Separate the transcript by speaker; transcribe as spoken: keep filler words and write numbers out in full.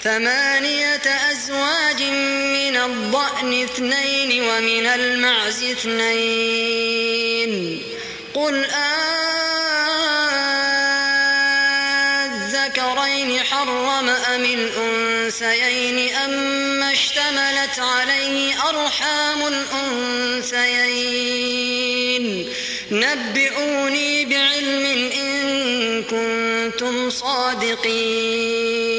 Speaker 1: ثمانية أزواج من الضأن اثنين ومن المعز اثنين قل أذكرين حرم أم الأنثيين أما اشتملت عليه أرحام الأنثيين نبئوني بعلم إن كنتم صادقين